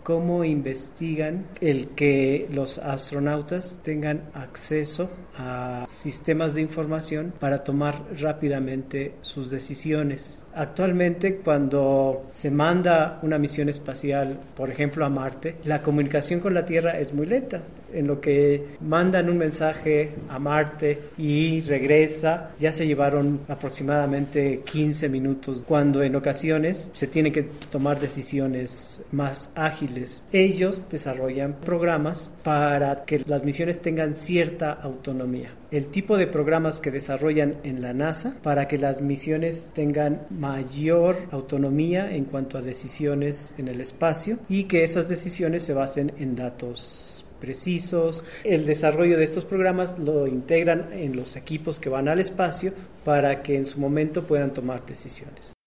cómo investigan el que los astronautas tengan acceso a sistemas de información para tomar rápidamente sus decisiones. Actualmente, cuando se manda una misión espacial, por ejemplo a Marte, la comunicación con la Tierra es muy lenta. En lo que mandan un mensaje a Marte y regresa, ya se llevaron aproximadamente 15 minutos, cuando en ocasiones se tienen que tomar decisiones más ágiles. Ellos desarrollan programas para que las misiones tengan cierta autonomía. El tipo de programas que desarrollan en la NASA para que las misiones tengan mayor autonomía en cuanto a decisiones en el espacio y que esas decisiones se basen en datos precisos. El desarrollo de estos programas lo integran en los equipos que van al espacio para que en su momento puedan tomar decisiones.